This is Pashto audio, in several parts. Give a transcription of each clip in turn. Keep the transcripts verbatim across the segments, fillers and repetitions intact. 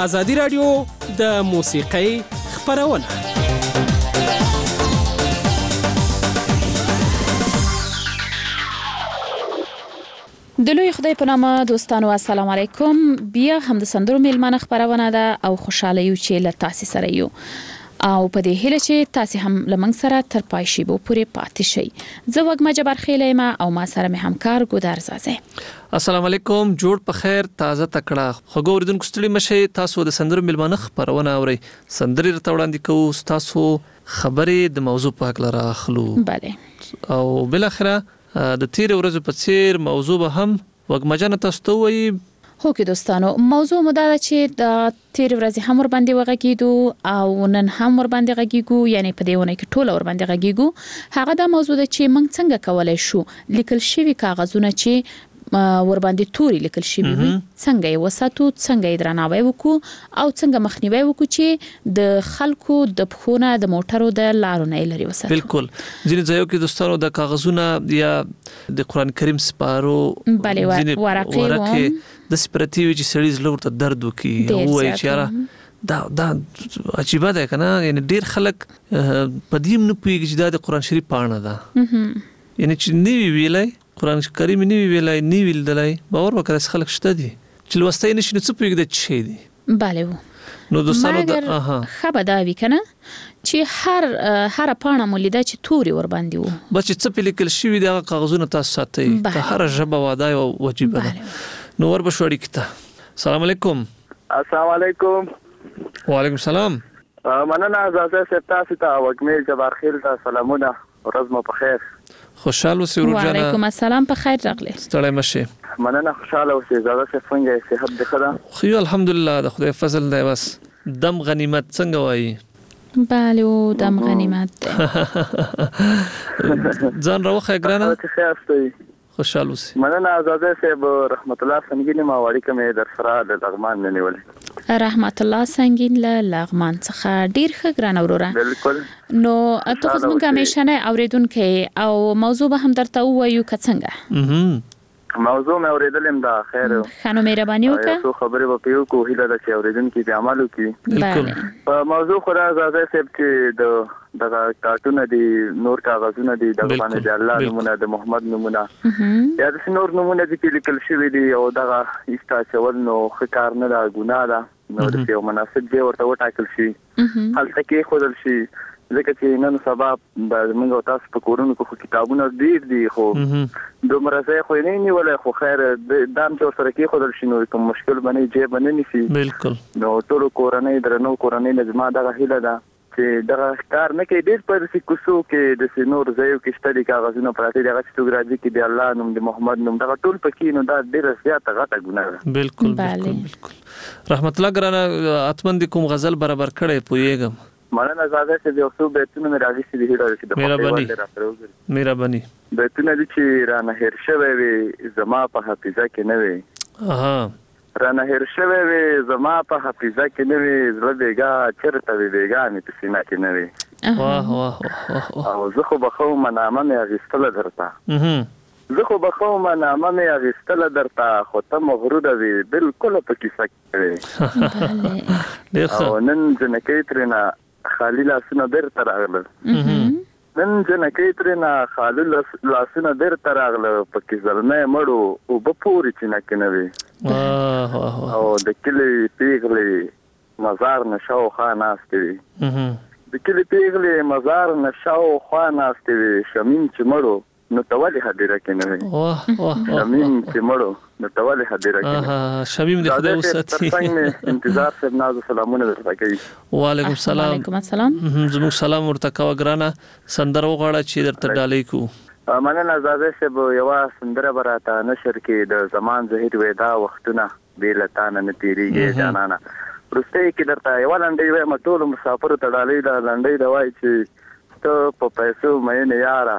ازادي راډیو د موسیقۍ خپرونه. د لوی خدای په نامه دوستانو السلام علیکم. بیا هم د سندرو میلمانه خبرونه ده او خوشاله یو چې له تاسو سره یو او په دې هیله چې تاسو هم لمنګ سره تر پای شي بو پوره پاتې شي. زه وګما جبر خیلې ما او ما سره مې همکار ګودار زازه. السلام علیکم، جوړ په خیر، تازه تکړه خو ګوردونکو ستړي مشه. تاسو د سندرو میلمانه خبرونه اوري، سندري رته وړاندې کوو، تاسو خبرې د موضوع په اړه راخلو. bale او بل اخره د تیر ورځې په څیر موضوع به هم وګمجنه تاسو ته وایي. هو کې دوستانو موضوع مو دا چې د تیر ورځې هم ور باندې وغږیدو او نن هم ور باندې غږیږو، یعنی په دې ونه کې ټول ور باندې غږیږو. هغه دا موضوع ده چې موږ څنګه کولای شو لیکل شوی کاغذونه چې ور باندې توري لیکل شوی وي څنګه یې وساتو، څنګه یې درناوی وکړو او څنګه مخنیوي وکړو چې د خلکو د پخونه د موټرو د لارو نه لري وساتو. بالکل ځینې ځایو کې دوستانو د کاغذونه یا د قران کریم سپارو بلې ورقې د سپرتی وی چې سړي زلور ته درد وکي او وایي چې دا دا عجیب ده کنه. یعنی ډیر خلک پدیم نه پوهیږي چې دا د قران شریف پاڼه ده، یعنی چې نیوی ویلای قران کریم نیوی ویلای نیوی ویلدلای باور وکړه خلک شته دي چې لوستای نشي نو څه پوهیږي د چي دي. bale نو دوستانو د اها خبر دا وی کنه چې هر هر پاڼه مولیدا چې توري ور باندې وو بس چې څه په لیکل شوی دا کاغذونه تاسو ساتي ته هر ژبه وادای او واجب ده. نو ور بشوړی کته. السلام علیکم. السلام علیکم. وعلیکم السلام. مننه زازه ستا ستا وګمې جبار خیل ته سلامونه، ورځ مو په خیر. خوشاله اوسئ ورجانه. وعلیکم السلام، په خیر راغلی. ستړی مشه. مننه، خوشاله اوسئ. زازه څنګه یې؟ صحت دې ښه ده؟ خو الحمدلله د خدای فضل دی. بس دم غنیمت څنګه وایي؟ bale او دم غنیمت دی. ځان راوخه ګرانه. ښه یاستئ؟ خوشاله اوسئ. مننه زازه صاحب. رحمت الله سنگین ما وړي کومه در سره د لغمان نه نیولې. رحمت الله سنگین له لغمان څخه ډیر ښه ګران اوروره. بالکل. نو ته خو زموږه همیشه نه اوریدونکې او موضوع به هم درته وایو که څنګه. موضوع مې اوریدلم دا خیر. خانو مهرباني وکړه. تاسو خبرې به پیو کو هیله ده چې اوریدونکو به عمل وکړي. بالکل. په موضوع خو راځي صاحب چې د دغه کارتونه دي، نور کاغذونه دي، د باندې د الله نمونه، د محمد نمونه یا د نور نمونه دي چې لیکل شوی دي او دغه ایستا چول نو خکار نه دا ګناه ده. نو د یو مناسب دی ورته وټاکل شي هلته کې خودل شي، ځکه چې نن سبا د موږ تاسو په کورونو کې کتابونه ډیر دي خو دومره ځای خو نه نیولای. خو خیر دام چې سره کې خودل شي نو کوم مشکل باندې جيب باندې نشي. بالکل. نو ټول کورنۍ درنو کورنۍ لازمه دغه هیله ده چې دغه کار نه کوي. ډیر پر سي کوسو کې د سينور ځایو کې شته دي کاغذونه پراته دي، هغه چې ګراځي کې د الله نوم، د محمد نوم، دغه ټول پکې نو دا ډیر زیاته غټه ګناه ده. بالکل بالکل بالکل. رحمت الله ګرانه اتمن کوم غزل برابر کړي پويګم. مننه زاده چې یو څو بیتونه مې راځي چې هیله چې د مهرباني مهرباني بیتونه دي چې را نه هیر شوی وي زما په حافظه کې نه وي. اها را نه هیر شوی وي زما په حافظه کې نه وي، زړه بیګا چرته وي بیګا مې په سینه کې نه وي. واه واه او زه خو بخو منامه مې اغستله درته، زه خو بخو منامه مې اغستله درته، خو ته مغروره وي بالکل په کیسه کې. او نن جنکې ترېنه خالی لاسونه بیرته راغله، نن جنکې ترېنه خالی لاسونه بیرته راغله، پکې زلمی مړو اوبه پورې چینه کې نه وي. او د کلي پیغلې مزار نه شاوخوا ناستې وي، د کلي پیغلې مزار نه شاوخوا ناستې وي، شمیم چې مړو نو تولې هدیره کې نه وي. واه واه شمیم چې مړو نو تولې هدیره کې نه وي. شمیم دې خدای وساتي. څنګه انتظار سره ناز سلامونه درته کوي. وعلیکم السلام. وعلیکم السلام. زموږ سلام ورته کا وګرانه سندر وغاړه چې درته ډالې کو. مننه زاده صاحب. یو سندره براته نشر کې د زمان زهیر ودا وختونه بیلتانه نه تیریږي جانانه پرسته کې درته یو لنډي وای مټول مسافر ته ډالې دا لنډي دا وای چې ته په پیسو مې نه یارا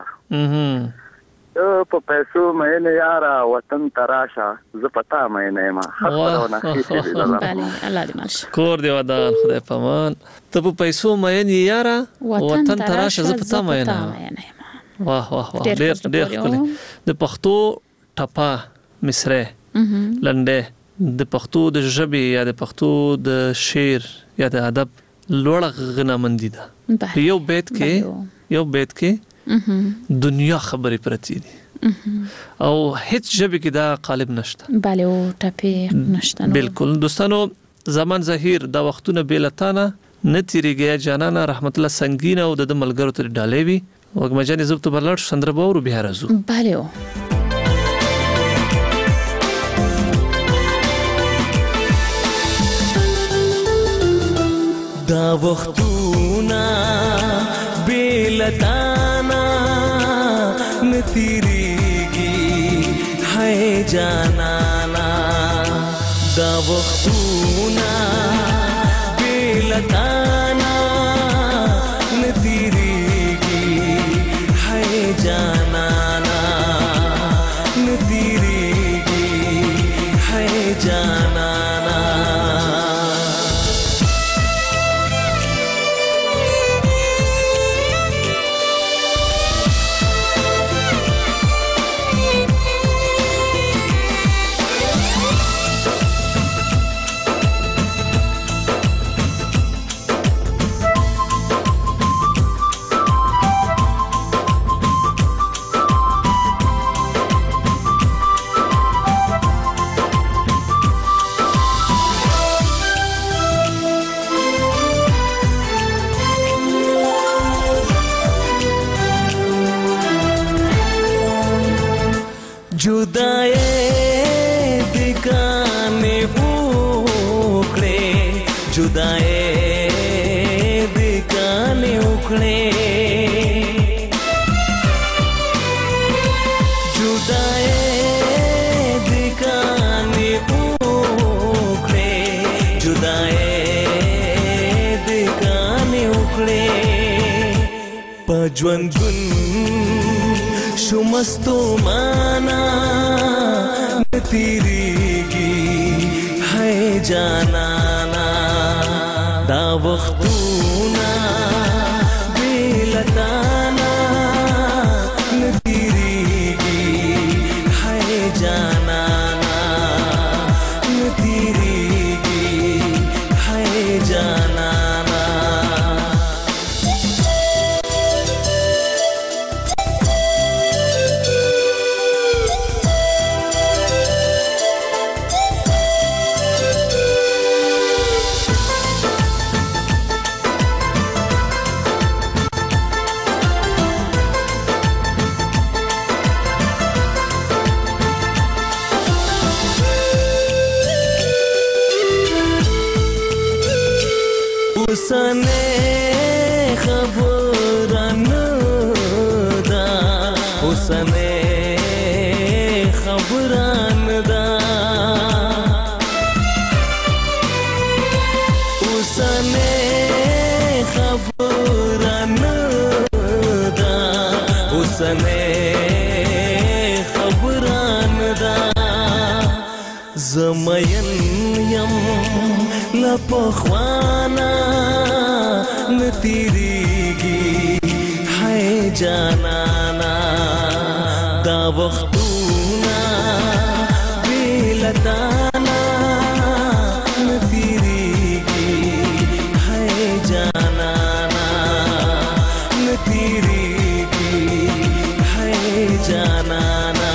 ته په پیسو مې نه یارا وطن تراشه ز پتا مې نه ما خبرونه هیڅ دې بله الله دې مالش کور دی ودان خدای پامان. ته په پیسو مې نه یارا وطن تراشه ز پتا مې نه. واه واه واه ډېر ډېر ښکلی. د پښتو ټپه مصره لنډه د پښتو د ژبې یا د پښتو د شعر یا د ادب لوړه غنامندي ده. یو بیت کې یو بیت کې دنیا خبرې پرتی دي او هیڅ ژبه کې دا قالب نشته. bale او ټپه نشته. بالکل دوستانو، زمان ظهیر دا وختونه بیلتانه نتیریږي جانانا رحمت الله سنگین او د ملګرو تر ډالې وي وګمجانې زبط برلړ سندره باور به راځو. bale او دا وختونه بیلتانا نتیریږي هاي جانانا. دا وختونه بیلتانا نتیریږي هاي جانانا نتیریږي هاي جانانا. जुदाए दिकाने उखड़े जुदाए दिकाने उखड़े जुदाए दिकाने उखड़े जुदाए दिकाने उखड़े पजवन गुन शुमस्तो माना नतीरीगी है जानाना. दा वख्तूना बेलताना नतीरीगी है जानाना नतीरीगी है जानाना. उसने खबरन दा उसने खबरन दा उसने खबरन दा उसने खबरन दा. जमयन यम लपखवाना नतीरीगी है जानाना. दा वख्तूना बेलताना नतीरीगी है जानाना नतीरीगी है जानाना.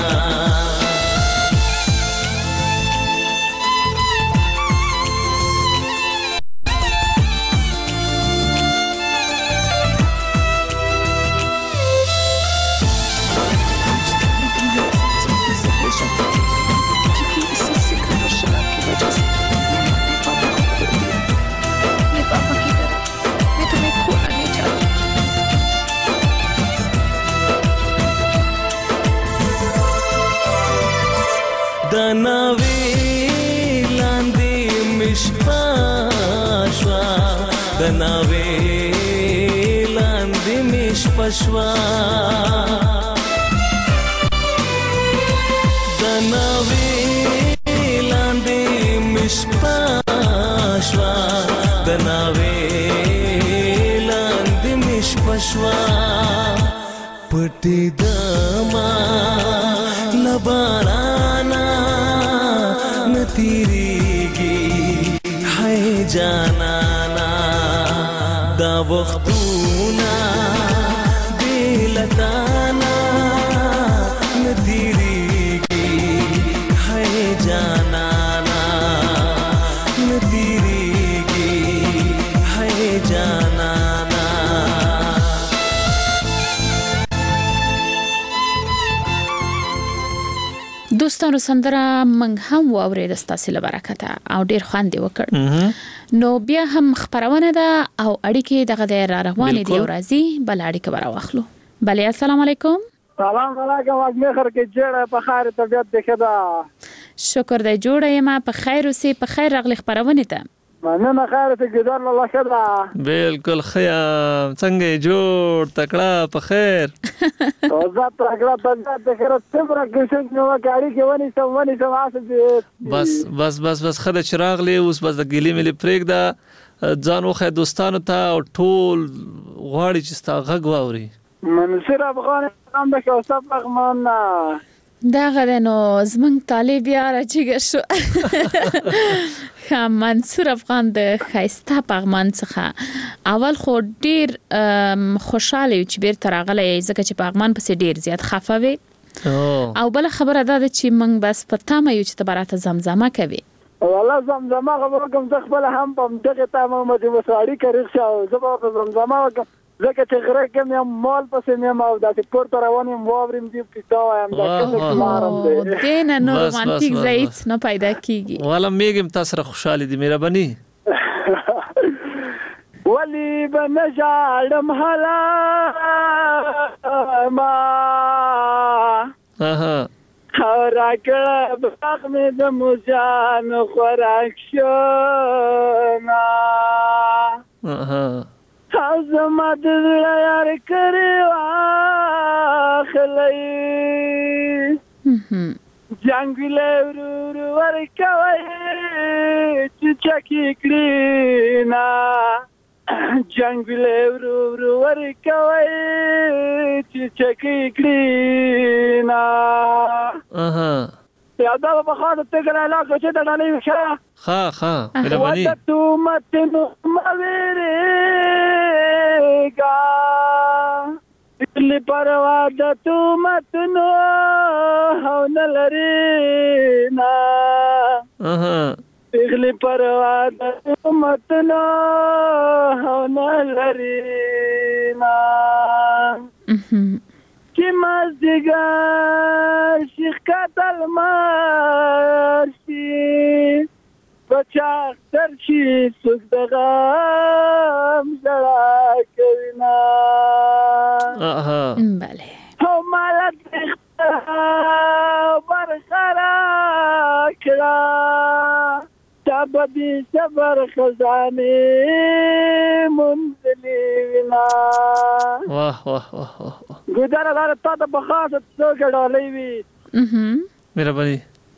दनावे लांदे मिशपशवा दनावे लांदे मिशपशवा दनावे लांदे मिशपशवा दनावे लांदे मिशपशवा. पटी दमा लबाराना تیریږي هاي جانانا دا وختونه دلتانا ندیریږي هاي جانانا ندیریږي هاي جانانا. دوستانو سندره منګ هم واورید ستاسو لپاره او ډیر خوند وکړ. نو بیا هم خبرونه ده او اړیکې دغه د را روانې دی او راځي بل اړیکه برا واخلو. بله السلام علیکم. سلام علیکم واګمه خر کې جوړه په خیر طبيعت دخدا. شکر دی جوړه یم په خیر اوسې په خیر راغلی خبرونه ته. مننه خیر ته ګذر الله خدا. بالکل خیام څنګه جوړ تکړه په خیر. او ذات تکړه طبيعت دخره څومره کې نو غاړي کې ونی سم ونی سم اسه بس بس بس بس خدای چراغ لی اوس بس د ګلی ملي پریک دا ځان وخه دوستانو ته او ټول غواړي چې ستا غږ واوري. منصور افغان هم د کوثر رحمان دا غدنو زمنګ طالب یار چې شو. خام منصور افغان د خایسته پغمان څخه اول خو ډیر خوشاله چې بیر ترغله ځکه چې پغمان پسې ډیر زیات خفوي او بل خبره ده چې موږ بس پتا مې یو چې تبرات زمزمه کوي. والله زمزمه خبره کوم ځخ بل هم په دغه تمه مې وساړي کړی شو زبر زمزمه وکم زکه چې غره کې مې مال پسې مې ما او د پورت روانم وورم دی پتا وایم دا څه مارم دی دین نو رومانتیک زیت نو پیدا کیږي. والا میګم تاسو سره خوشاله دي مهرباني. ولی بنجالم هلا ما اها راکړه باغ مې د موجان خوراک شونا اها زما د یار کړو اخلي جنگله ورور ورکوي چې چکی کړینا جنگله ورور ورکوي چې چکی کړینا. اها یاده په خاطر ته ګره علاقه چې د ډالۍ وشه ها ها مهرباني تو مت نو مېره دل پروا د تو مت نو هو نلرینا اها دل پروا د تو مت نو هو نلرینا کی مزدگار شیخ قتل مارشی بچا ترشی سوک دغام جڑا کرینا بله تو مالت اختار برخرا کرا تابدی صبر خزانی منزلی وینا. واه واه واه واه ګودره لاره تا ته په خاصه څوک ډالۍ وي مهرباني.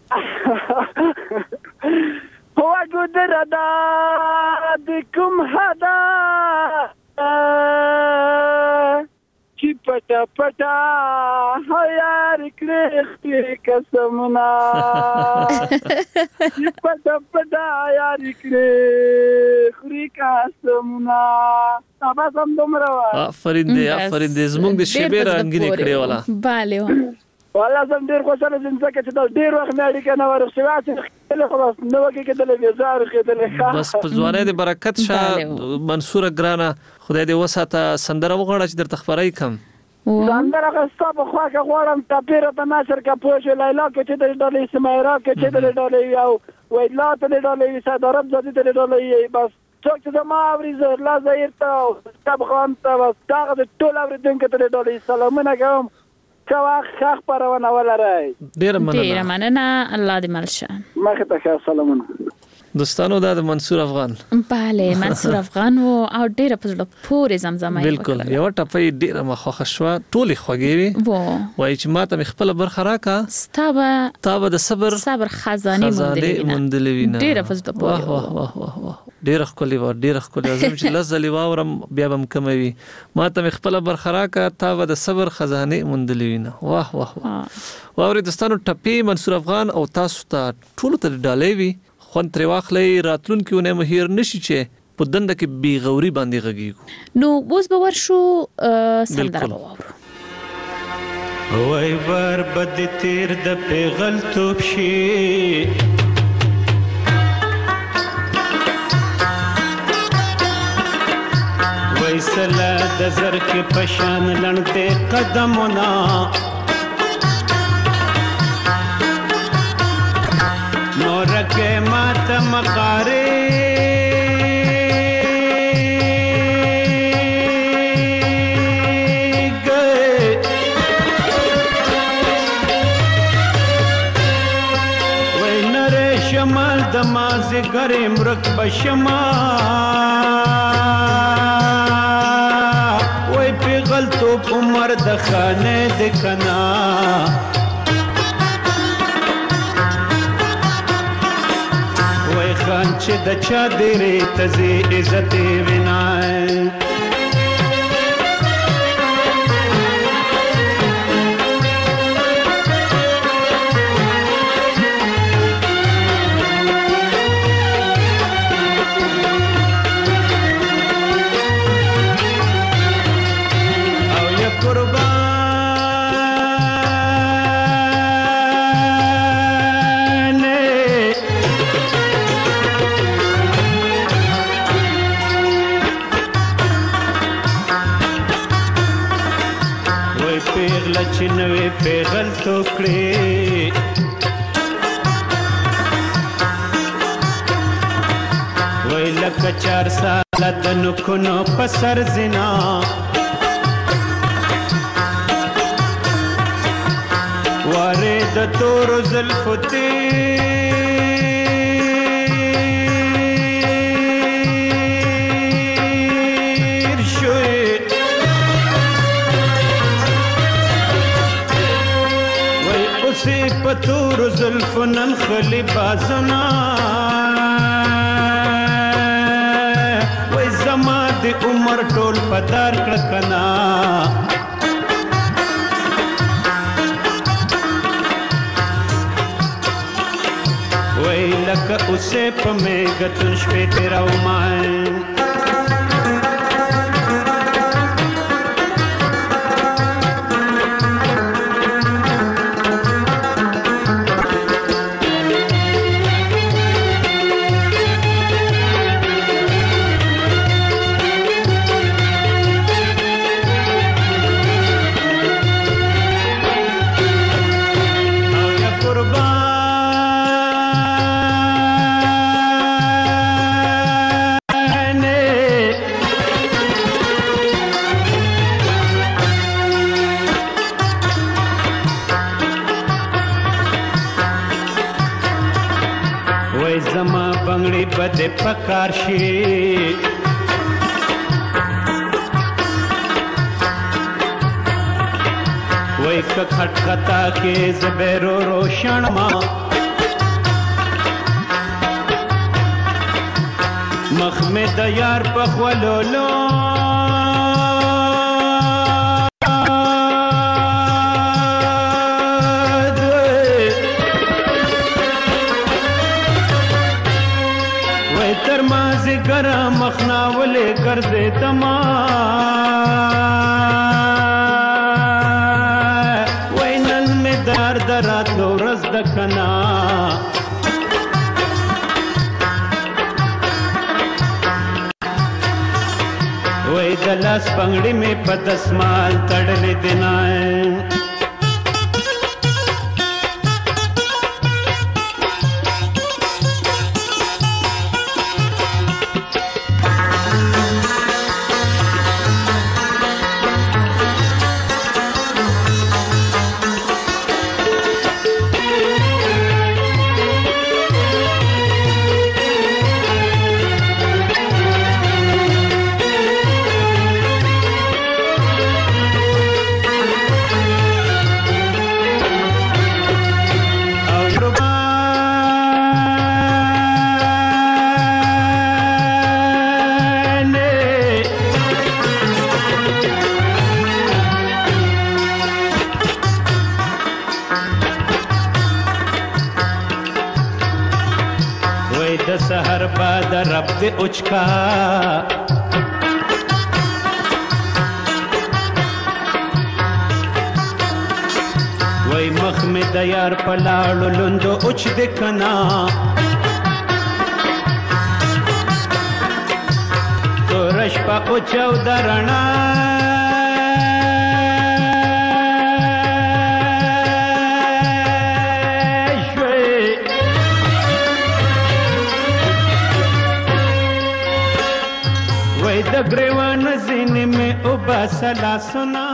هو ګودره دا د کوم هدا چې پټا پټا هيار کړې قسمنا چې پټا پټا هيار کړې خوري قسمنا. تابا سم دومره آفرین دې آفرین دې زموږ د شیبه رنگینه کړې والا. bale والله زم ډیر خوشاله یم ځکه چې دا ډیر وخت مې اړیکه نه ورسېږي چې خلاص نو کې کېدل بیزار کېدل. بس په ځوانۍ د برکت شه منصور ګرانه خدای دې وساته سندره وغواړه چې درته خبرای کم. سندره غستا په خوا کې غواړم تپیره ته ناصر کا پوښ لیلا کې چې د ډالۍ سمایرا کې چې د ډالۍ او ویلا ته د ډالۍ صدرب زدي د ډالۍ بس څوک چې ما اوري زه لا زهیر ته تب خان ته بس دا د ټول اوریدونکو ته د ډالۍ سلامونه کوم. کوا خاخ پرونه ولرای ډیر مننه ډیر مننه الله دې ملشه مخه ته سلامونه. دوستانو دا د منصور افغان bale منصور افغان او ډیر په ډول پورې زمزمه بالکل یو ټپې ډیر مخه شوا ټولې خوږې وای چې ماته مخبل برخه راکا ستابه تابه د صبر صبر خزانه مندلې وینه ډیر په ډول واه واه واه واه ډیر خولي و ډیر خولي زم چې لزلی واورم بیا بم کموي ما ته خپل برخراکه تا و د صبر خزانه مندلې نه واه واه واوري دستانو ټپي منصور افغان او تاسو ته ټول ته ډالې وي خون تر واخلې راتلونکو نه مهیر نشي چې په دنده کې بي غوري باندې غږیږي نو اوس به ورشو سندره واورو وای بر بد تیر د پیغل توپ شي وای سلا د زر کې پشان لړته قدمونه نور کې مات مقاره گرم رک بشما وای پیغل توپ عمر د خانه د کنا وای خان چې د چا ډېرې تزي عزت وینای چنوي پیغل ټوکړي وای لکه چار سال د نکونو پسر زنا واره د تور زلفو پتور زلفنن خلی بازنا وای زما د عمر ټول پدار کړکنا وای لکه اوسه په میګتن شپې تیرا ومای بده پکار شي وای ک خټکتا کې زبرو روشن ما مخمد یار په خولولو گرم مخناولے کرزے تما وینن میں دار درات لو رز دکنا وی دلاس پنگڑی میں پدسمال تڑلے دنائیں د سحر باد رب دې اوچکا وای مخ مې د یار په لاړو لوندو اوچ دې کنا تورش په اوچو درنا د ګریوان زینې مې او باسلا سنا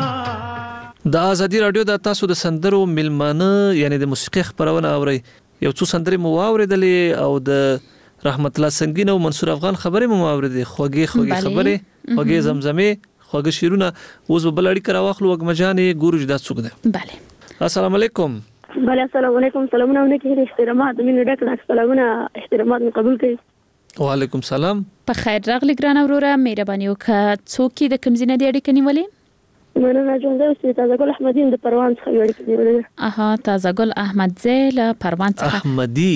د ازادي رادیو د تاسو د سندرو ملمانه یعنی د موسیقي خبرونه اوري یو څو سندرې مو واوریدلې او د رحمت الله سنگین او منصور افغان خبرې مو واوریدې خوږې خوږې خبرې خوږې زمزمې خوږې شیرونه اوس به بل اړیکه راواخلو وګمجانې ګورج دا څوک ده bale السلام علیکم bale السلام علیکم سلامونه ونکړي احترامات مینه ډک ډک سلامونه احترامات قبول کړئ وعلیکم سلام په خیر راغلی ګران اوروره مهرباني وکړه څوک د کمزینه دی اړیکه نیولې مننه ژوند اوسې تازه ګل احمدی د پروان څخه اړیکه نیولې اها تازه ګل احمدزی له پروان څخه احمدی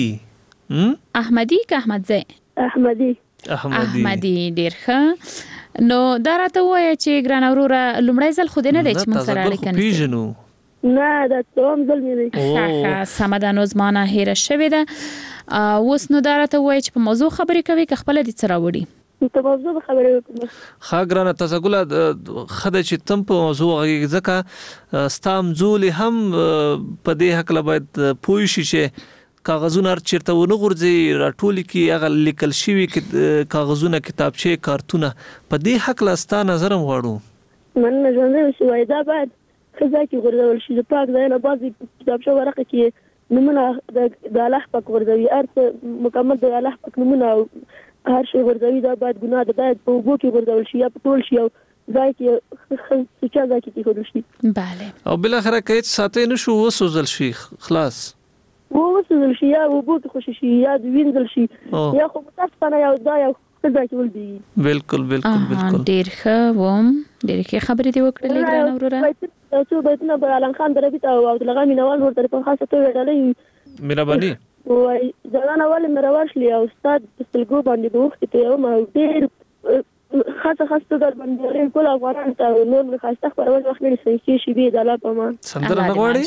احمدی که احمدزی احمدی احمدی احمدی ډیر ښه نو دا راته وایي چې ګران اوروره لومړی ځل خو دې نه دی چې موږ سره اړیکه نیسي نه دا دوم ځل مې دی ښه سمه ده نو زمانه هیره شوې ده اوس نو دا راته وایي چې په موضوع خبرې کوي که خپله دې څه راوړي په موضوع خبرې وکړم ښه ګرانه تاسو ګله ښه ده چې تم په موضوع غږیږي ځکه ستا همزولې هم په دې هکله باید پوه شي چې کاغذونه هر چېرته ونه غورځي راټولې کړي هغه لیکل شوي کاغذونه کتابچې کارتونه په دې هکله ستا نظر هم غواړو مننه ژوندی اوسې وایي دا باید ښه ځای کې غورځول شي د پاک ځای نه بعضې کتابچه ورقه کې نمونه د الله پاک غورځوي هر څه مکمل د الله پاک نمونه هر شی غورځوي دا باید ګناه ده باید په اوبو کې غورځول شي یا په ټول شي او ځای کې سوچا ځای کې کېښودل شي بله او بالاخره که هېڅ ساتی نه شو وسوځل شي خلاص وسوځل شي یا اوبو کې خوشي شي یا وینځل شي یا خو متاسفانه یو دا یو ښه ځای کې ولبېږي بالکل بالکل بالکل ډېر ښه وم ډېرې ښې خبرې دې وکړلې ګرانه وروره یو څو بیتونه به علم خان دربي ته او عبدالغا مینوال ورته په خاصه توګه ډالۍ مهرباني وایي ځوانه ولې مې راورشلې او استاد په سلګو باندې د اوښکې تویوم او ډېر خاصه خاصه توګه باندې ډېر ټول افغانانو ته نور مې ښایسته خپرول وخت لري صحیح شیبې د الله په امان سندره نه غواړې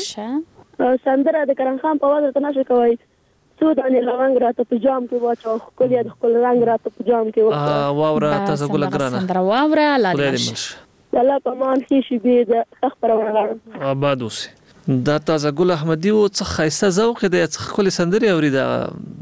سندره د کرم خان په اواز ورته نشي کوی څو دانې لونګ راته په جام کې واچو ښکلې د ښکل رنګ راته په جام کې وکړه واوره تاسو ګل ګرانه سندره واوره لاله د الله په امان ښې شیبې د خپرونه غواړم آباد اوسې دا تازه ګل احمدی و څه ښایسته ذوق دی څه ښکلې سندرې اوري دا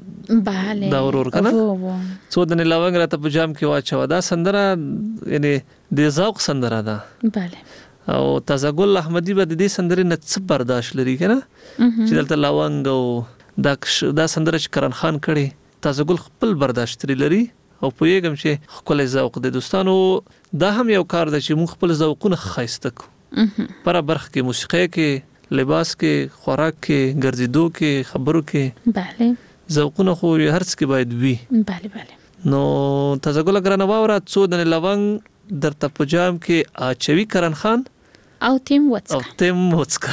بله دا ورور که نه څو دانې لونګ راته په جام کې واچوه دا سندره یعنې د ذوق سندره ده بله او تازه ګل احمدی به د دې سندرې نه څه برداشت لري که نه چې دلته لونګ او دا دا سندره چې کرن خان کړي تازه ګل خپل برداشت لري او پوهیږم چې ښکلی ذوق دی دوستانو دا هم یو کار دی چې موږ خپل ذوقونه ښایسته کړو په هره برخه کې موسیقۍ کې لباس کې خوراک کې ګرځېدو کې خبرو کې بله ذوقونه خو هر څه کې باید وي بله بله نو تازه ګله ګرانه واوره څو دانې لونګ درته په جام کې اچوي کرن خان او تیم وڅکه او تیم وڅکه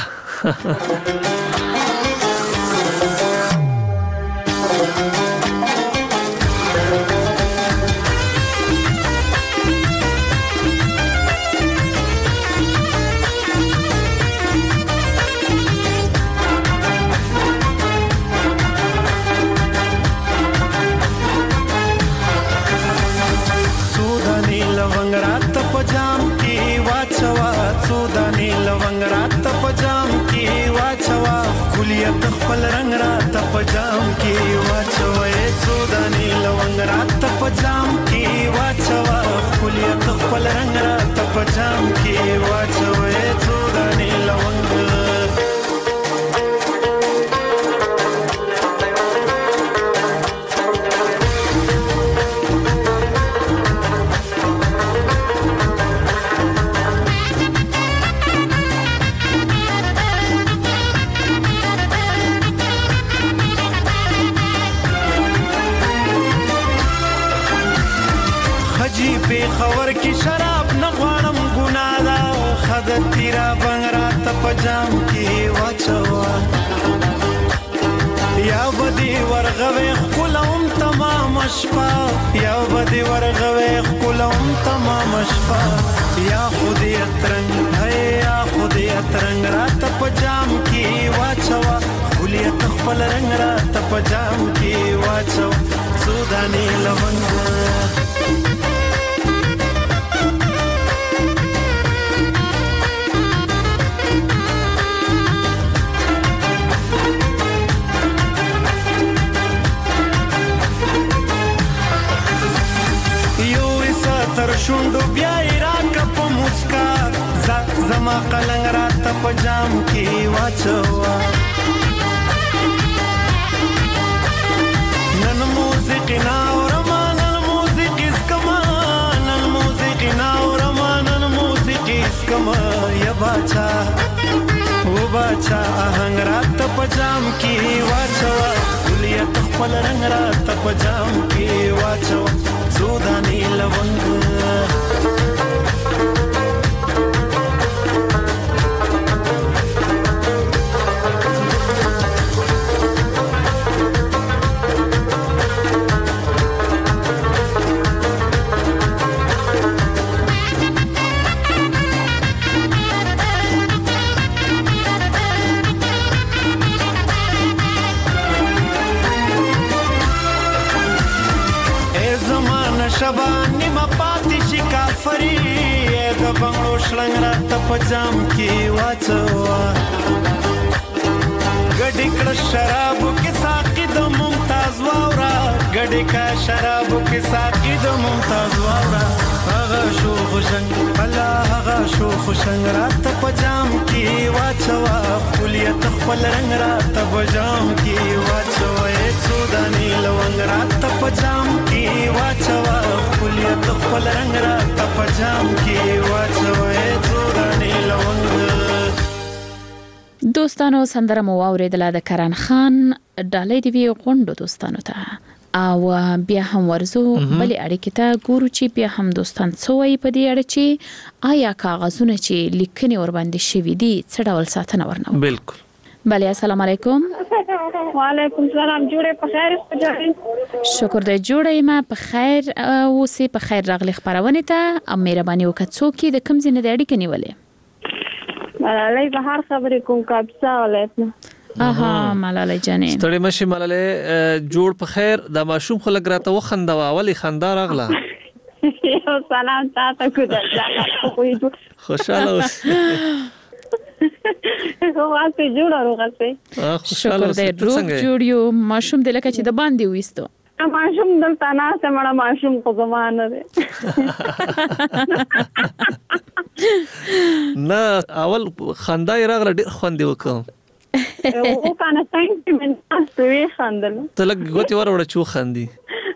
کلیت خپل رنگ راته په جام کې واچوي څو دانې لونګ راته په جام کې واچوه کلیت خپل رنگ راته په جام کې واچوي څو دانې لونګ خبر کی شراب نه غواړم ګناه ده خدای تیرا بنګرا ته پجام کی واچوا یا بدی ورغوي خپلوم تمام شپه یا بدی ورغوي خپلوم تمام شپه یا خودی اترنګ هي یا خودی اترنګ رات پجام کی واچوا خلیت خپل رنگ رات پجام کی واچوا سودانی لونګ تر شوندو بیا راک په مسکا ز زما قلنګ رات په جام کې واچوا نن موسیقي نا اورما نن موسیقي اسکما نن موسیقي نا اورما نن موسیقي اسکما یا باچا و باچا آهنګ رات په جام کې واچوا ولیا خپل رنگ رات په جام کې واچوا سودانی لونګ شبانی ما پاتی شي کافری د بنگلو شلنګ رات په جام کې واچوا ګډې کړه شرابو کې ساقي د ممتاز واورا ګډې کا شرابو کې ساقي د ممتاز واورا هغه شو خوشنګ الله هغه شو خوشنګ رات په جام کې واچوا خلیت خپل رنگ رات په جام کې واچوا سودانی لونګ رات په جام کې واچوا خلیت خپل رنگ رات په جام کې واچوا سودانی لونګ دوستانو سندره مو اوریدله د کرن خان ډالۍ دی وی غونډو دوستانو ته او بیا هم ورزو بلې اړیکې ته ګورو چې بیا هم دوستان څوی په دې اړه چې آیا کاغذونه چې لیکنې ور باندې شوي دي څه ډول ساتنه ورنه بالکل بله السلام علیکم وعلیکم السلام جوړې په خیر ښه شکر دې جوړې ما په خیر اوسې په خیر راغلي خبرونه ته ام مهرباني وکړه څوک د کوم ځای نه د اړیکې نیولې ملالۍ بهر خبرې کوم کاپسا ولایتنه اها ملالۍ جانې ستړي مشي ملالۍ جوړ په خیر د ماشوم خلک راته وخندوا اولی خندا راغله یو سلام تاسو کو درځه خوشاله اوس واسه جوړ راغسه شکر دې روغ جوړ یو ماشوم د لکه چې د باندې وېستو ماشوم دلته نه سمړه ماشوم خو زمانه ده نه اول خندا یې راغله ډېر خوند وکم او کنه څنګه من تاسو یې خندل ته لګ غوتی ور وړ چو خندي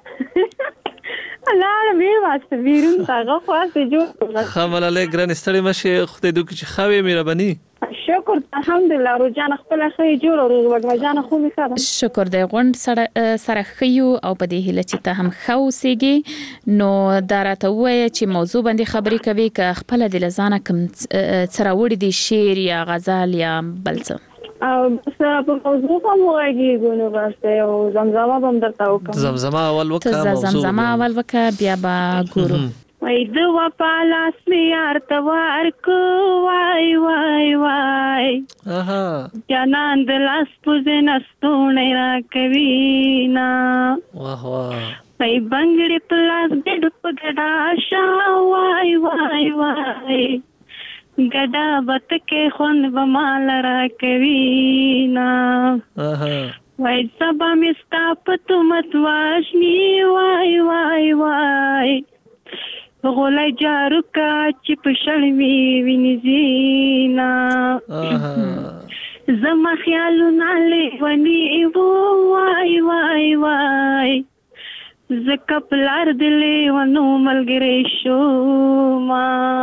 لا مې واسه ویرون تاغه خاصه جوړ خاملاله ګران ستړي مشه خدای دوی چې خاوي مهرباني شکر الحمدلله روزانه خپل خې جوړ او روزانه خو می خاله شکر دې غوند سره سره خيو او په دې هله چې ته هم خوسيږي نو دراته وای چې موضوع باندې خبرې کوي ک خپل د لزانه کوم سره وړي دي شعر یا غزل یا بلڅ او سره په موضوع هم وایي ګونو واسطه او زمزمه هم درته وکم زمزمه اول وکړه موضوع زمزمه اول وکړه بیا با ګورو وای دوا پالاس می ارته ورکو وای وای وای اها جانان د لاس پوزه نستونه را کوي نا واه واه وای بنگړي پلاس ګډ پګډا شا وای وای وای ګډا بت کې خون بمال را کوي نا اها وای سبا مستا پتمت واشني وای وای وای غولای جارو کا چې پښړوي وینځینا زما خیالونه لونی وای وای وای زکه پلار دلې ونو ملګری شو ما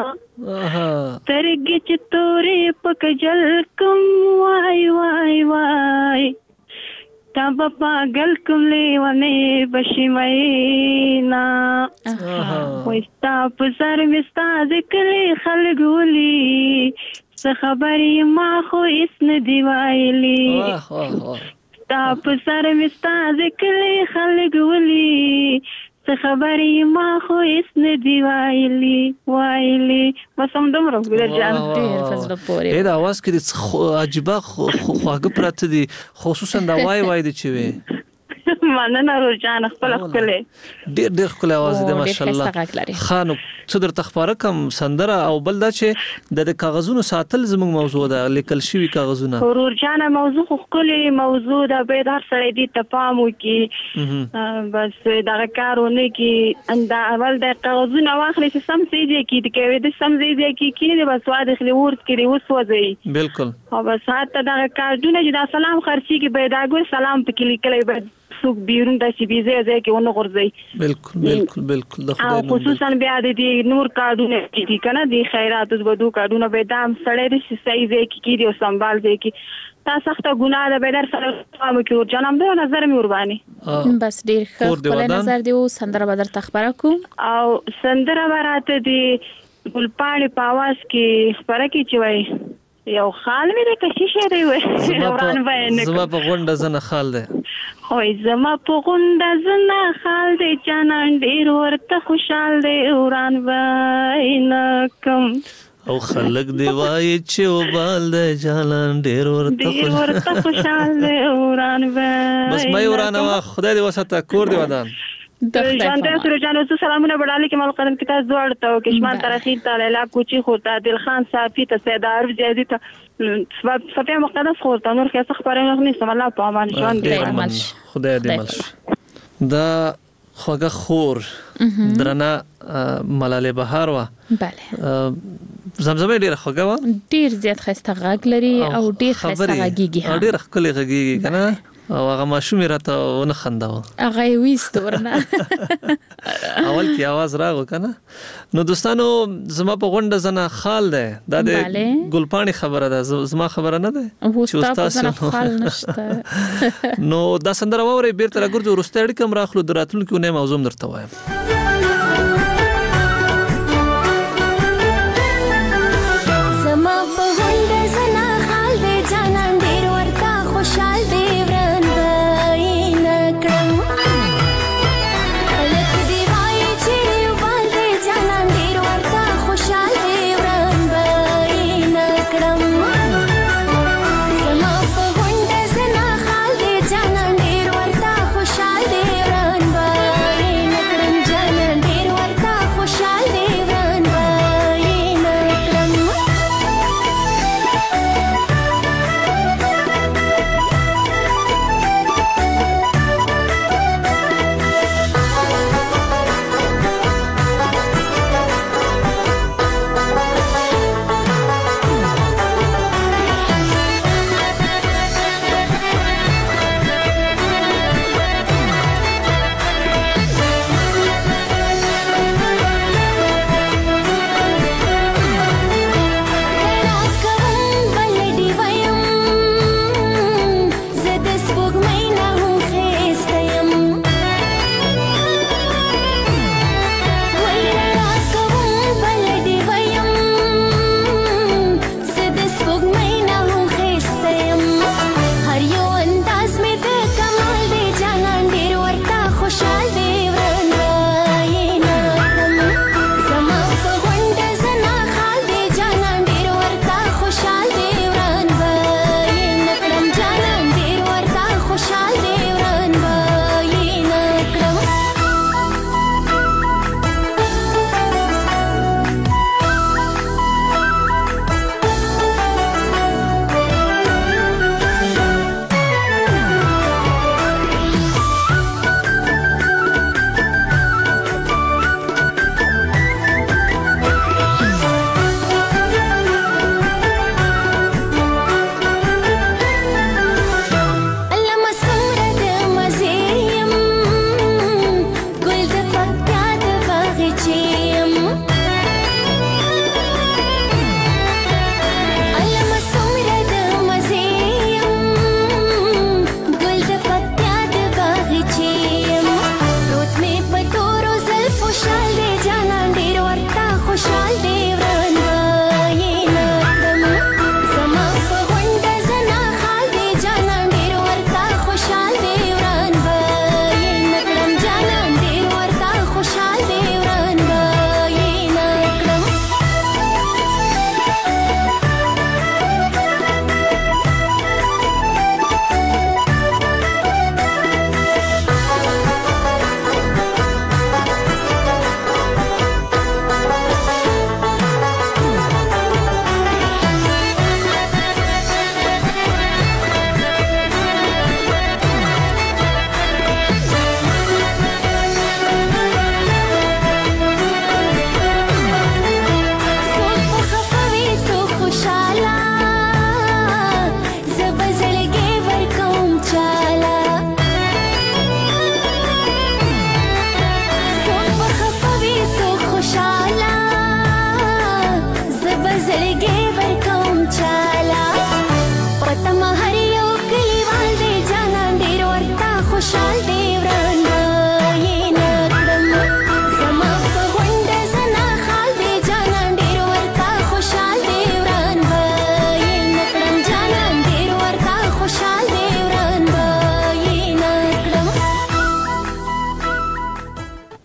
ترګې چې تورې پک جل کوم وای وای وای تا بابا گل کوم لیوانه بشي مېنا وستا په سر مستا ذکر خلګولي څه خبرې ما خو اس نه دی وایلی تا په سر مستا ذکرې خلک ولي څه خبرې ما خو هیڅ نه دی وایلی وایلی بس هم دومره ګل جان ډیر فضل پورې دا आवाज کې عجيبه خواږه پراته دي خصوصا دا وای وای دي چې وي مننه روجان خپل خپل ډیر ډیر خپل आवाज دي ماشاءالله خانو څه در تخبره کم سندره او بل دا چې د کاغذونو ساتل زموږ موضوع ده لیکل شوی کاغذونه روجان موضوع خپل موضوع ده به هر سړی دې تفاهم وکي بس دا کارونه کې انده اول د کاغذونو واخلي چې سم سي دي کې د کوي د سم دي کې کې بس واده خلی ورت کې اوس وځي بالکل او بس حتی دا کارونه چې دا سلام خرچي کې به دا ګور سلام پکې لیکلای به څوک بیرون د سی بيزه ځای کې ونه غورځي بالکل بالکل بالکل د خدای نوم خصوصا بیا د نور کارونه کې کنه د خیرات د بدو کارونه به دام سړی د صحیح ځای کې کیږي او سنبال ځای کې تا سخته ګناه ده به در سره کوم کې جنم ده نظر مې قرباني بس ډیر ښه په نظر دی او سندره بدر تخبره کو او سندره براته دی ګلپاڼې په आवाज کې خبره کې چوي یو خال مې د کشیشه دی وې وران باندې زما په غونډه زنه خال دی خوای زما په غونډه زنه خال دی جانان ډیر ورته خوشحال دی وران باندې کم او خلق دی وای چې وبال دی جانان ډیر ورته خوشحال دی وران باندې بس مې وران وا خدای دې وساته کور دی ودان جان دې سره جانو سلامونه بڑاله کې مال قدم کې تاسو دوړ ته کشمان ترخی ته لاله کوچی خورتا دل خان صافی ته سیدار جدي ته صفه مقدس خورتا نور کې خبره نه سم الله په امان شان دې خدای دې مل دا خوګه خور درنه ملاله بهار وا bale زمزمه ډیره خوګه وا ډیر زیات خسته غږ لري او ډیر خسته غږیږي ډیر خپل غږیږي کنه او هغه ماشومې راته ونه خنداوه هغه وېست ورنه اول کې आवाज راغو کنه نو دوستانو زما په غونډه زنه خال ده دا د ګلپاڼې خبره ده زما خبره نه ده چې تاسو خال نشته نو دا سندره ووري بیرته راګرځو ورستړی کوم راخلو دراتلونکو نه موضوع درته وایم جانان ډیر ورته خوشحال دی وران باندې نکړم جانان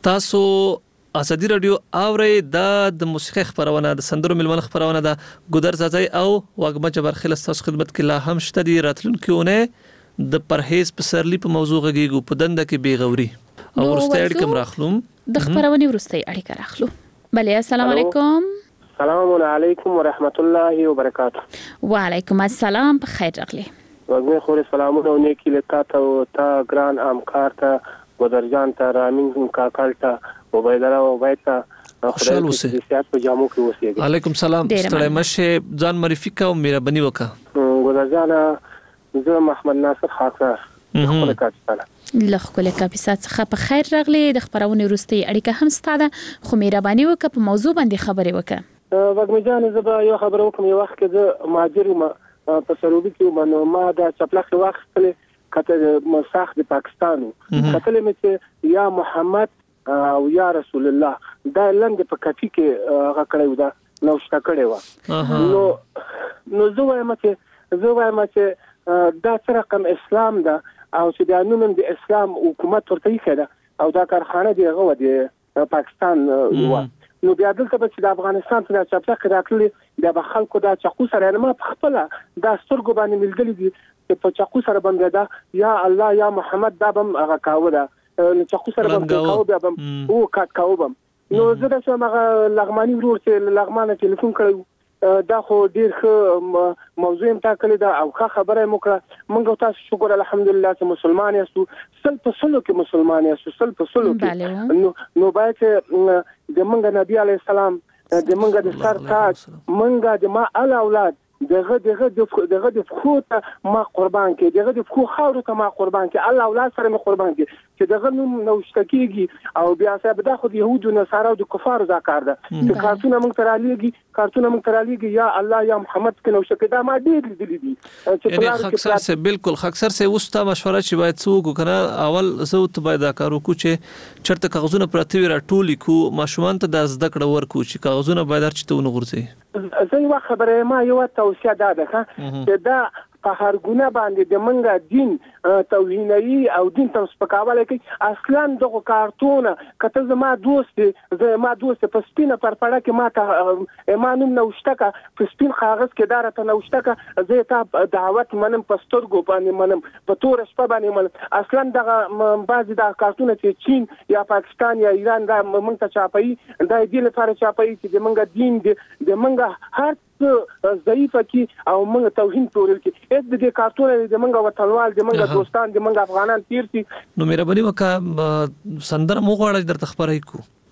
تاسو ازادي رادیو اوري د موسیقي خبرونه د سندرو ملمن خبرونه د ګودر زازای او واګما جبر خلاص تاسو خدمت کې لا هم شته دي راتلونکيونه د پرهیز په سرلی په موضوع غږیږو په دنده کې بیغوري او ورسته اړیکه مراخلوم د خبرونه ورسته اړیکه راخلو. بله السلام علیکم. السلام علیکم ورحمت الله وبرکاته. وعلیکم السلام، په خیر راغلی. وګورئ خو سلامونه او نیکی لکاته او تا ګران امکار ته ودرجان ته رامین کاکل ته وبایدره وبایته خوشحال اوسئ. په جامو کې اوسئ. علیکم سلام. ستړی مشه ځان معرفي کا او مهرباني وکړه. ګلزانه زه محمد ناصر خاصه خپل کاپیسا لخ کله کاپیسا څخه په خیر راغلی. د خبرونه وروستي اړیکه هم ستاده خو مهرباني وکړه په موضوع باندې خبرې وکړه. وګمه جان زه به یو خبر وکم. یو وخت کې زه ماجر ما په سروبي کې باندې ما د چپلخ وخت کته مساخ د پاکستان کتلې مې چې یا محمد او یا رسول الله دا لنګ په کفي کې هغه کړو دا نو شته کړو نو نو زه وایم چې زه وایم چې دا رقم اسلام دا او چې دا نوم د اسلام حکومت ورته کړه او دا کارخانه دی هغه د پاکستان و نو بیا دلته چې د افغانستان څخه چپلخ راکړي د خلکو دا چقو سره نه په خپل دا سترګو باندې ملګری دي په چقو سره باندې دا یا الله یا محمد دا بم هغه کاوه دا نو چقو سره باندې کاوه بیا بم او کات کاوه بم نو زه دا چې هغه لغمانی ورور چې لغمانه ټلیفون کړو دا خو ډیر ښه موضوع هم ټاکلې ده او ښه خبره مو کړه. موږ تاسو شکر الحمدلله چې مسلمان یاستو سل په سلو کې مسلمان یاستو سل په سلو کې نو نو باید د موږ نبی علی السلام د موږ د سر تاج موږ د ما ال اولاد دغه دغه دغه د خو ته ما قربان کې دغه د خو خاور ته ما قربان کې الله اولاد سره مې قربان کې چې دغه نو نوشتکیږي او بیا صاحب دا خو يهودو نصارا او د کفارو دا کار ده چې کارتونه موږ ترالیږي کارتونه موږ ترالیږي یا الله یا محمد کې نوشتکې دا ما ډېر دي دي چې په خاصر سه بالکل خاصر سه وستا مشوره چې باید څوک کنه اول زه ته باید دا کارو کو چې چرته کاغذونه پرتی را ټولی کو ماشومان ته د زده کړه ورکو چې کاغذونه باید هر چته ونغورځي. زه یو خبره ما یو توصیه ده ده چې دا په هر ګونه باندې د منګه دین توهیني او دین تم سپکاوله کوي اصلا دغه کارتونه کته زما دوست زه ما دوست په سپینه پرپړه کې ما ته ایمانم نوشتکه په سپین کاغذ کې دارته نوشتکه زه ته دعوت منم پسترګو باندې منم په تور شپه باندې منم اصلا دغه بعضی د کارتونه چې چین یا پاکستان یا ایران دا موږ ته چاپي دا دې لپاره چاپي چې د منګه دین د منګه هر ضعیفه کی او موږ توهین تورل کی اې د دې کارتونه د موږ وطنوال د موږ دوستان د موږ افغانان تیر سي نو مهرباني وکړه سندره مو غواړی درته خبرې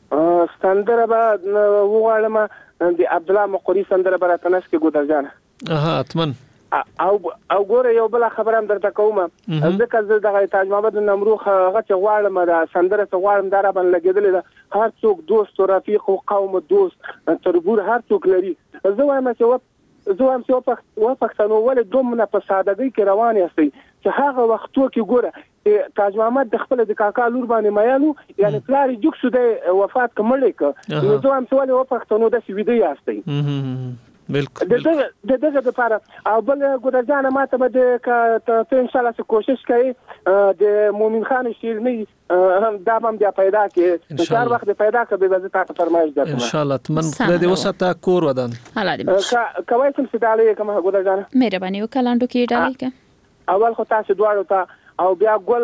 کو سندره به وغواړم د عبد الله مقری سندره براتنس کې ګودرجان اها اتمن او او ګوره یو بل خبره هم درته کوم ځکه زه د تاج محمد نمروخ هغه چې غواړم دا سندره څه غواړم دا را باندې لګیدل ده هر څوک دوست او رفیق او قوم دوست تربور هر څوک لري. زه وایم چې زه وایم چې و پښتنو ولې دومره په سادهګۍ کې روان یاستئ چې هغه وختو کې ګوره تاج محمد د خپل د کاکا لور باندې میانو یعنی پلار جوک سو د وفات کومل ک نو زه وایم چې ولې و پښتنو د سویدي یاستئ بالکل د دغه لپاره او بل ګورجان ماته به ته ان شاء الله کوشش کوي د مومن خان شیرنی دا هم بیا پیدا کې هر وخت پیدا کوي به تاسو فرمایش درته ان شاء الله تمن خدای دې وساته کور ودان الله دې کوي کوم څه دالې کوم ګورجان مهرباني وکړاندو کې ډالې اول خو تاسو دواړو ته او بیا ګل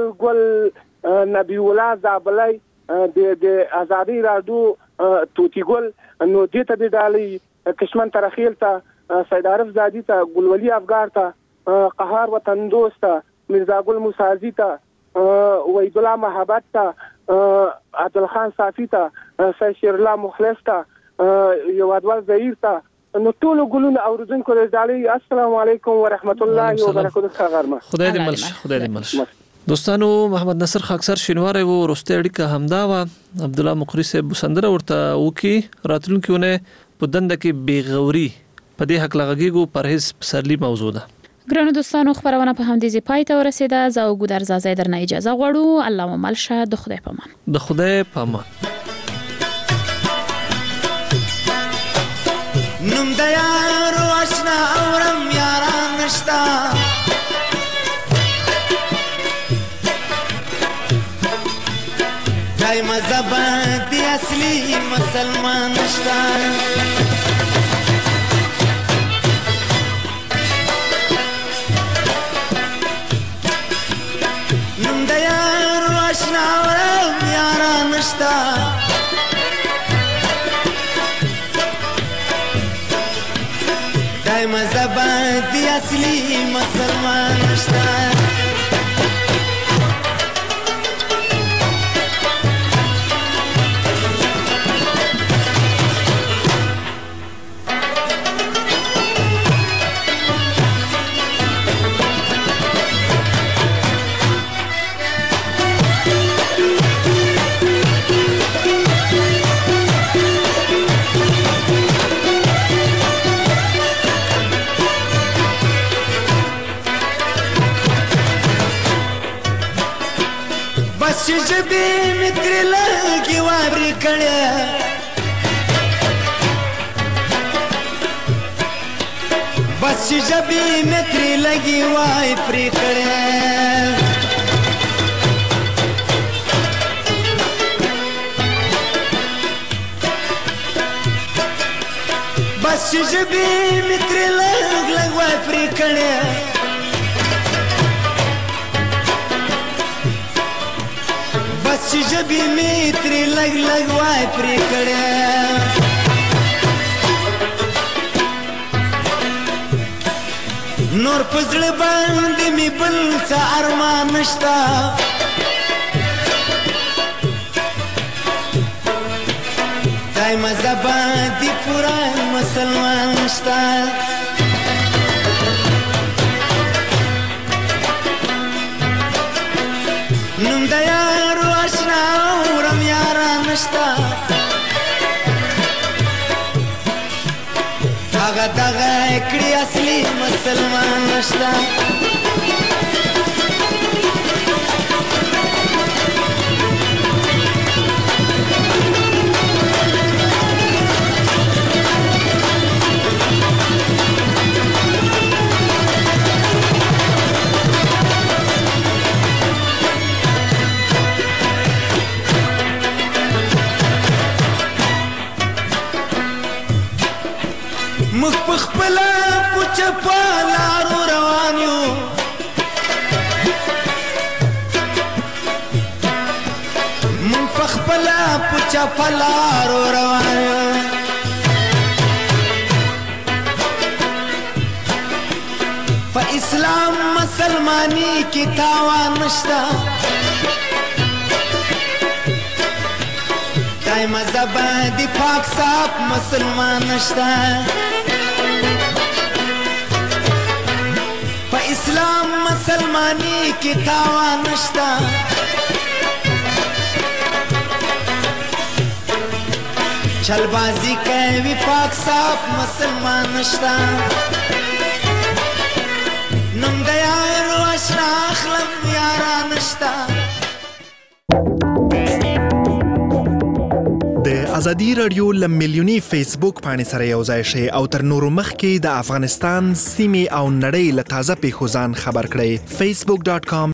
ګل نبی الله زابلای د د ازادي رادیو توتی ګل نو دې ته دې دالې کشمن ترخیل ته سید عارف زادی ته ګلولی افغار ته قهار وطن دوست ته مرزا ګل موسازی ته وحید الله محبت ته عبد الخان صافی ته سید شیر الله مخلص ته یو ادوال زهیر ته نو ټول ګلونه اوردونکو رضالي السلام علیکم ورحمت الله وبرکاته غرمه خدای دې ملش خدای دې ملش. دوستانو محمد نصر خاکسر شینوار وو ورسته اړیکه همدا وا عبد الله مقری صاحب سندره ورته وکي راتلونکيونه په دنده کې بیغوري په دې حق لغږیږو پرهیز سرلی موضوع ده. ګرانو دوستانو خبرونه په همدې ځای پای ته ورسیده. زه او ګودر زازای درنه اجازه غواړو. الله مو مل شه. د خدای په امان. د خدای په امان. نوم د یارو آشنا اورم یاران نشتا د دای مذهب دی اصلي مسلمان نشتا نم د یار آشنا ورم یارا نشتا دای مذهب دی اصلي مسلمان نشتا چې جبې مې ترې لږې واورې کړې بس چې جبې مې ترې لږې وای پرې کړې بس چې جبې مې ترې لږ لږ وای پرې کړې چې جبې مې ترې لږ لږ وای پرې کړې نور په زړه باندې مې بل څه ارمان نشته دای مذهب دې پوره مسلمان نشته نوم د یارو آشنا ورم یارا نشتا هغه دغه کړي اصلي مسلمان نشتا مخ په خپله پوچه په لارو روان یو مونږ په خپله پوچه په لارو روان یو په اسلام مسلماني کې تاوان نشته دای مذهب دی پاک صاحب مسلمان نشته اسلام مسلمانی کی تاوان نشتا چل بازی کوي پاک صاحب مسلمان نشتا نوم د یارو آشنا اخلم یارا نشتا د ازادي رادیو لمیلیونی فیسبوک باندې سره یو ځای شي او تر نورو مخکې د افغانستان سیمې او نړۍ له تازه پیښو ځان خبر کړئ facebook.com